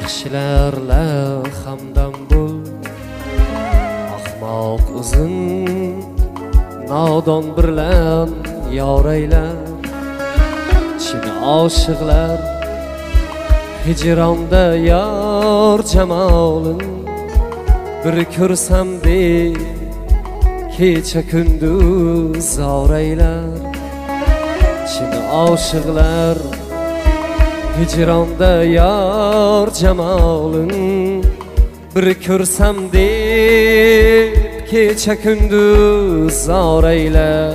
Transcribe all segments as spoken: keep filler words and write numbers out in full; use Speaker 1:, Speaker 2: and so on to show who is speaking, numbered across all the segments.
Speaker 1: yaxshilarla hamdam bo'l. Ahmoq uzun nodon bilan yoraylar. Chin oshiqlar hijronda yor jamolin bir ko'rsam deb kecha kunduz oraylar. Chin oshiqlar hijronda yor jamolin bir ko'rsam deb kecha kunduz oraylar.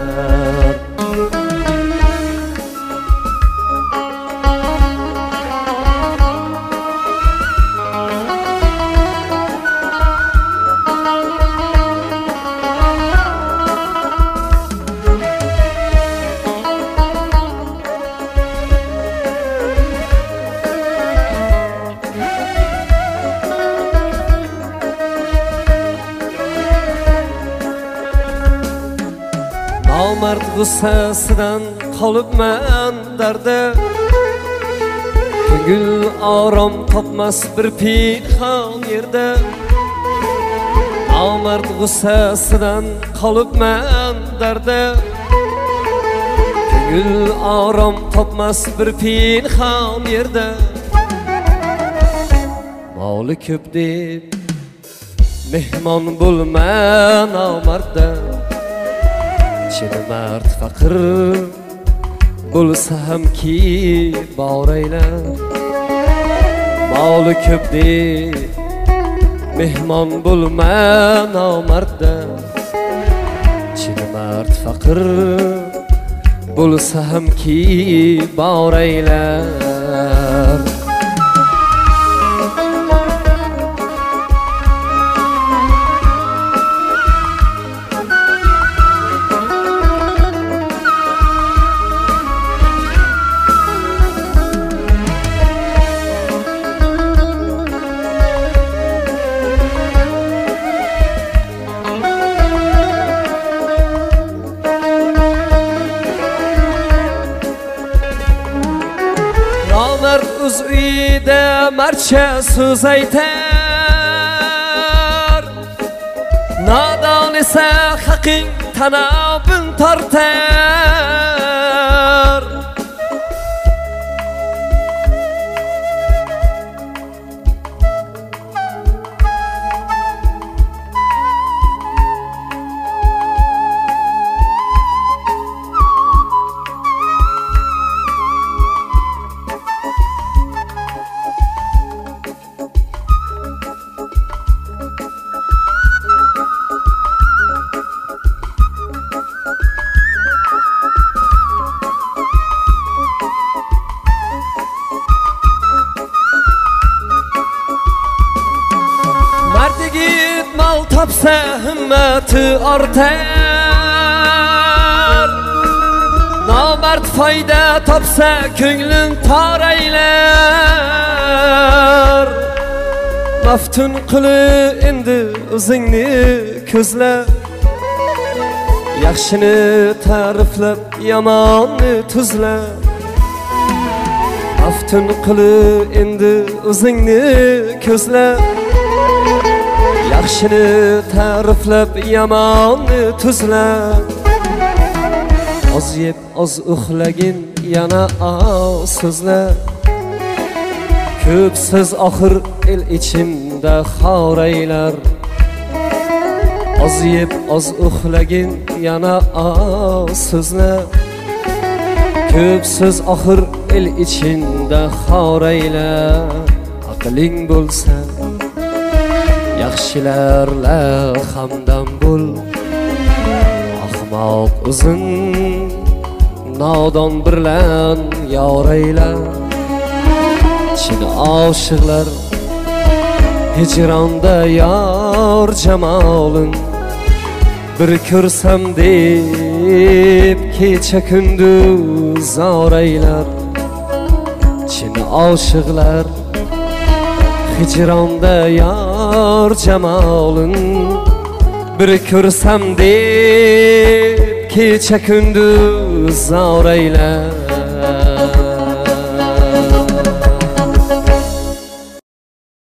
Speaker 1: Nomard g'ussasidan qolibman darda, ko'ngil orom topmas bir pinhon yerda. Nomard g'ussasidan qolibman darda, ko'ngil orom topmas bir pinhon yerda. Moli ko'p deb mehmon bo'lma nomardda, chin mard faqir bo'lsa hamki boraylar. Moli ko'p deb mehmon bo'lma nomardda, chin mard faqir bo'lsa hamki boraylar. Nomard o'z uyida marcha so'z aytar, nodon esa haqing tanobin tortar. Yigit mal topsa himmati ortar, nomard foyda topsa ko'nglin toraylar. Maftun qili endi o'zingni ko'zla, yaxshini ta'riflab yomonni tuzla. Maftun qili endi o'zingni ko'zla, yaxshini ta'riflab yomonni tuzla. Oz yeb oz uxlagin yana oz so'zla, ko'p so'z oxir el ichimda xoraylar. Oz yeb oz uxlagin yana oz so'zla, ko'p so'z oxir el ichimda xoraylar. Aqling bo'lsa yaxshilarla hamdam bo'l. Ahmoq uzun nodon bilan yoraylar. Chin oshiqlar hijronda yor jamolin bir ko'rsam deb kecha kunduz oraylar. Chin oshiqlar hijronda yor jamolin bir ko'rsam deb kecha kunduz oraylar.